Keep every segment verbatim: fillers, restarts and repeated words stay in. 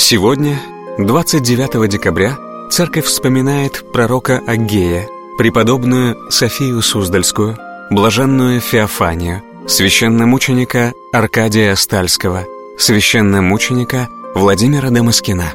Сегодня, двадцать девятого декабря, церковь вспоминает пророка Аггея, преподобную Софию Суздальскую, блаженную Феофанию, священномученика Аркадия Стальского, священномученика Владимира Дамаскина.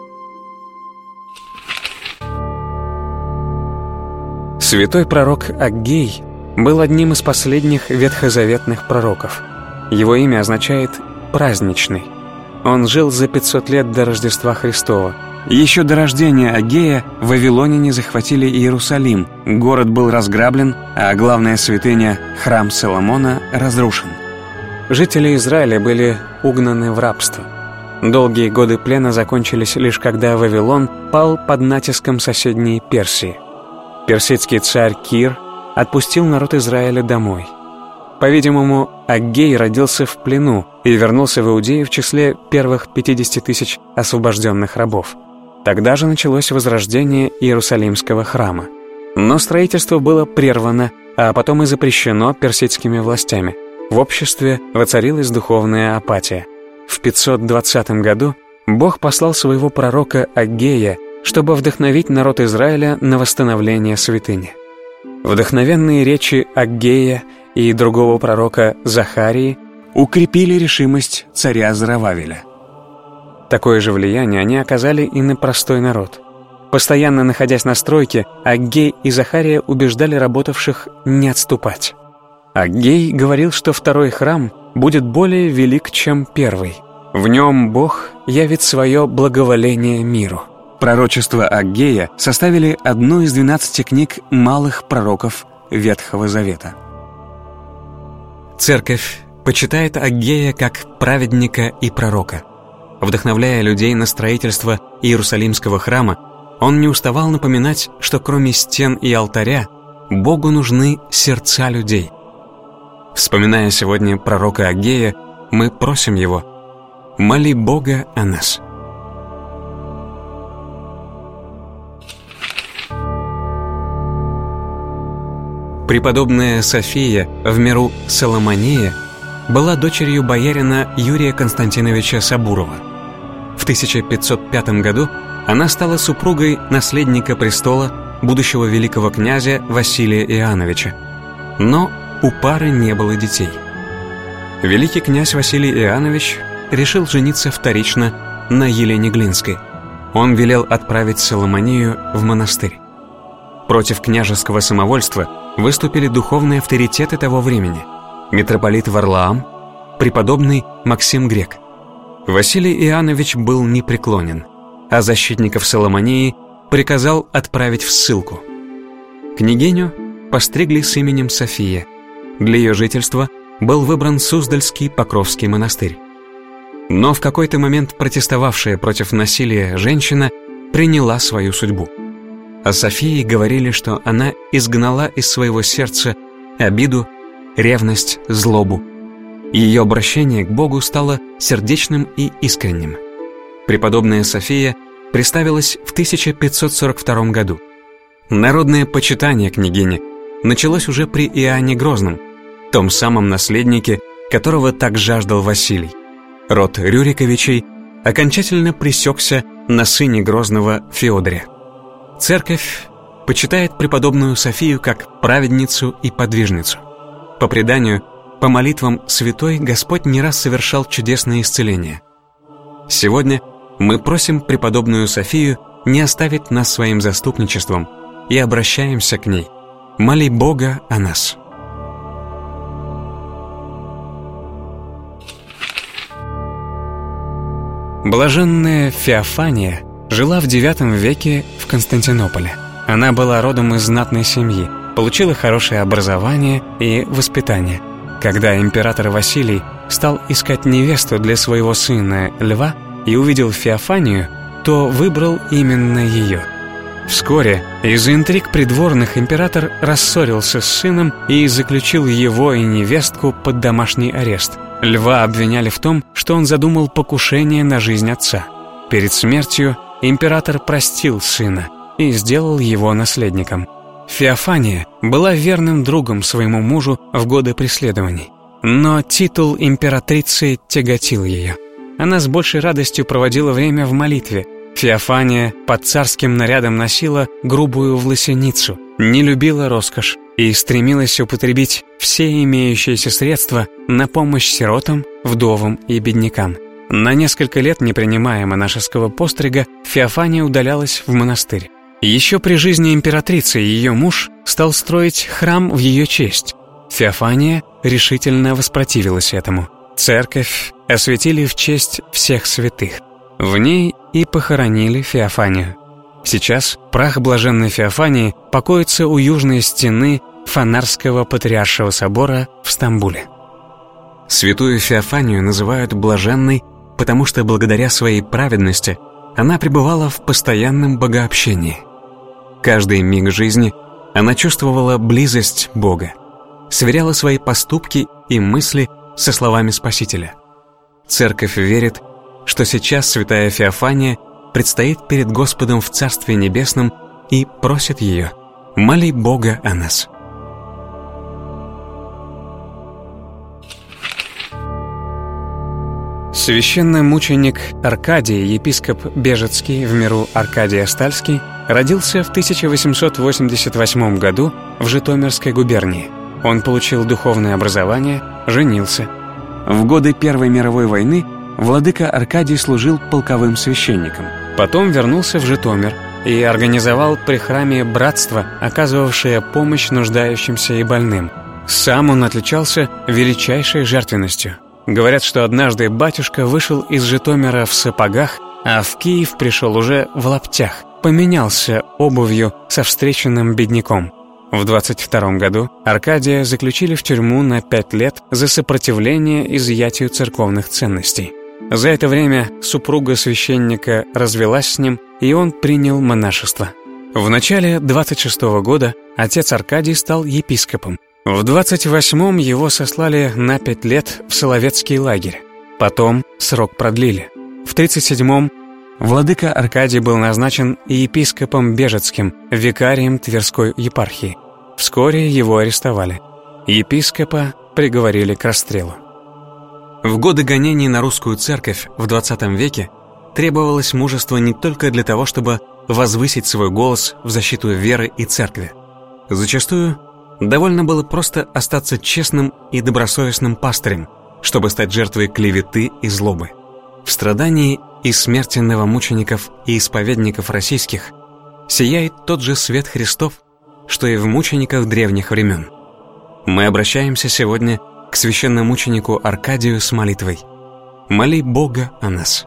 Святой пророк Аггей был одним из последних ветхозаветных пророков. Его имя означает «праздничный». Он жил за пятьсот лет до Рождества Христова. Еще до рождения Аггея вавилоняне захватили Иерусалим, город был разграблен, а главная святыня, храм Соломона, разрушен. Жители Израиля были угнаны в рабство. Долгие годы плена закончились лишь когда Вавилон пал под натиском соседней Персии. Персидский царь Кир отпустил народ Израиля домой. По-видимому, Аггей родился в плену и вернулся в Иудею в числе первых пятидесяти тысяч освобожденных рабов. Тогда же началось возрождение Иерусалимского храма. Но строительство было прервано, а потом и запрещено персидскими властями. В обществе воцарилась духовная апатия. В пятьсот двадцатом году Бог послал своего пророка Аггея, чтобы вдохновить народ Израиля на восстановление святыни. Вдохновенные речи Аггея и другого пророка Захарии укрепили решимость царя Зоровавеля. Такое же влияние они оказали и на простой народ. Постоянно находясь на стройке, Аггей и Захария убеждали работавших не отступать. Аггей говорил, что второй храм будет более велик, чем первый. В нем Бог явит свое благоволение миру. Пророчества Аггея составили одну из двенадцати книг малых пророков Ветхого Завета. Церковь почитает Аггея как праведника и пророка. Вдохновляя людей на строительство Иерусалимского храма, он не уставал напоминать, что кроме стен и алтаря, Богу нужны сердца людей. Вспоминая сегодня пророка Аггея, мы просим его: «Моли Бога о нас». Преподобная София, в миру Соломония, была дочерью боярина Юрия Константиновича Сабурова. В тысяча пятьсот пятом году она стала супругой наследника престола, будущего великого князя Василия Иоанновича. Но у пары не было детей. Великий князь Василий Иоаннович решил жениться вторично на Елене Глинской. Он велел отправить Соломонию в монастырь. Против княжеского самовольства выступили духовные авторитеты того времени: митрополит Варлаам, преподобный Максим Грек. Василий Иоаннович был непреклонен, а защитников Соломонии приказал отправить в ссылку. Княгиню постригли с именем София. Для ее жительства был выбран Суздальский Покровский монастырь. Но в какой-то момент протестовавшая против насилия женщина приняла свою судьбу. О Софии говорили, что она изгнала из своего сердца обиду, ревность, злобу. Ее обращение к Богу стало сердечным и искренним. Преподобная София представилась в тысяча пятьсот сорок втором году. Народное почитание княгини началось уже при Иоанне Грозном, том самом наследнике, которого так жаждал Василий. Род Рюриковичей окончательно пресекся на сыне Грозного Феодоре. Церковь почитает преподобную Софию как праведницу и подвижницу. По преданию, по молитвам святой Господь не раз совершал чудесные исцеления. Сегодня мы просим преподобную Софию не оставить нас своим заступничеством и обращаемся к ней: «Моли Бога о нас». Блаженная Феофания жила в девятом веке в Константинополе. Она была родом из знатной семьи, получила хорошее образование и воспитание. Когда император Василий стал искать невесту для своего сына Льва и увидел Феофанию, то выбрал именно ее. Вскоре из-за интриг придворных император рассорился с сыном и заключил его и невестку под домашний арест. Льва обвиняли в том, что он задумал покушение на жизнь отца. Перед смертью император простил сына и сделал его наследником. Феофания была верным другом своему мужу в годы преследований, но титул императрицы тяготил ее. она с большей радостью проводила время в молитве. Феофания под царским нарядом носила грубую власеницу, не любила роскошь и стремилась употребить все имеющиеся средства на помощь сиротам, вдовам и беднякам. На несколько лет, не принимая монашеского пострига, Феофания удалялась в монастырь. Еще при жизни императрицы ее муж стал строить храм в ее честь. Феофания решительно воспротивилась этому. Церковь осветили в честь всех святых. В ней и похоронили Феофанию. Сейчас прах блаженной Феофании покоится у южной стены Фанарского патриаршего собора в Стамбуле. Святую Феофанию называют блаженной, потому что благодаря своей праведности она пребывала в постоянном богообщении. Каждый миг жизни она чувствовала близость Бога, сверяла свои поступки и мысли со словами Спасителя. Церковь верит, что сейчас святая Феофания предстоит перед Господом в Царстве Небесном и просит ее: «Моли Бога о нас». Священномученик Аркадий, епископ Бежецкий, в миру Аркадий Остальский, родился в тысяча восемьсот восемьдесят восьмом году в Житомирской губернии. Он получил духовное образование, женился. В годы Первой мировой войны владыка Аркадий служил полковым священником. Потом вернулся в Житомир и организовал при храме братство, оказывавшее помощь нуждающимся и больным. Сам он отличался величайшей жертвенностью. Говорят, что однажды батюшка вышел из Житомира в сапогах, а в Киев пришел уже в лаптях, поменялся обувью со встреченным бедняком. В двадцать втором году Аркадия заключили в тюрьму на пять лет за сопротивление изъятию церковных ценностей. За это время супруга священника развелась с ним, и он принял монашество. В начале двадцать шестого года отец Аркадий стал епископом. В двадцать восьмом его сослали на пять лет в Соловецкий лагерь. Потом срок продлили. В тридцать седьмом владыка Аркадий был назначен епископом Бежецким, викарием Тверской епархии. Вскоре его арестовали. Епископа приговорили к расстрелу. В годы гонений на русскую церковь в двадцатом веке требовалось мужество не только для того, чтобы возвысить свой голос в защиту веры и церкви. Зачастую довольно было просто остаться честным и добросовестным пастырем, чтобы стать жертвой клеветы и злобы. В страдании и смерти новомучеников и исповедников российских сияет тот же свет Христов, что и в мучениках древних времен. Мы обращаемся сегодня к священномученику Аркадию с молитвой: «Моли Бога о нас».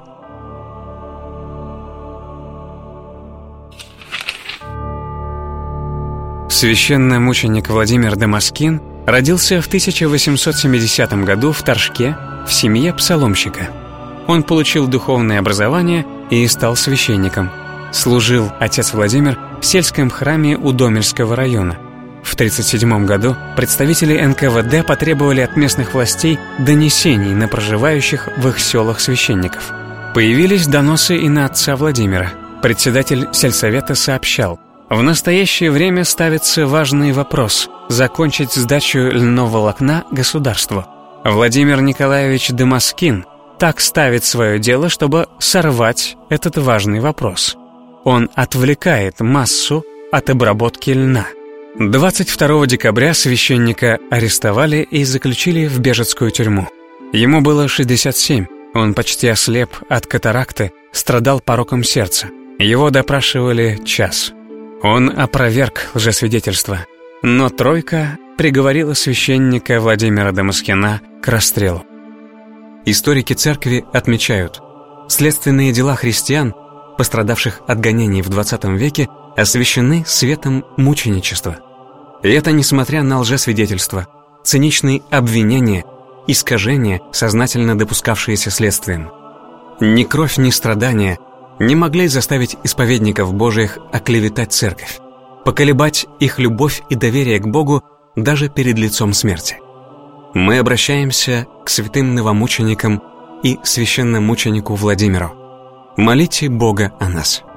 Священномученик Владимир Дамаскин родился в тысяча восемьсот семидесятом году в Торжке в семье псаломщика. Он получил духовное образование и стал священником. Служил отец Владимир в сельском храме Удомельского района. В тридцать седьмом году представители эн ка вэ дэ потребовали от местных властей донесений на проживающих в их селах священников. Появились доносы и на отца Владимира. Председатель сельсовета сообщал: в настоящее время ставится важный вопрос – закончить сдачу льнового волокна государству. Владимир Николаевич Дамаскин так ставит свое дело, чтобы сорвать этот важный вопрос. Он отвлекает массу от обработки льна. двадцать второго декабря священника арестовали и заключили в Бежецкую тюрьму. Ему было шестьдесят семь, он почти ослеп от катаракты, страдал пороком сердца. Его допрашивали час. Он опроверг лжесвидетельство, но тройка приговорила священника Владимира Дамаскина к расстрелу. Историки церкви отмечают: следственные дела христиан, пострадавших от гонений в двадцатом веке, освящены светом мученичества. И это несмотря на лжесвидетельства, циничные обвинения, искажения, сознательно допускавшиеся следствием. Ни кровь, ни страдания не могли заставить исповедников Божиих оклеветать церковь, поколебать их любовь и доверие к Богу даже перед лицом смерти. Мы обращаемся к святым новомученикам и священномученику Владимиру: молите Бога о нас.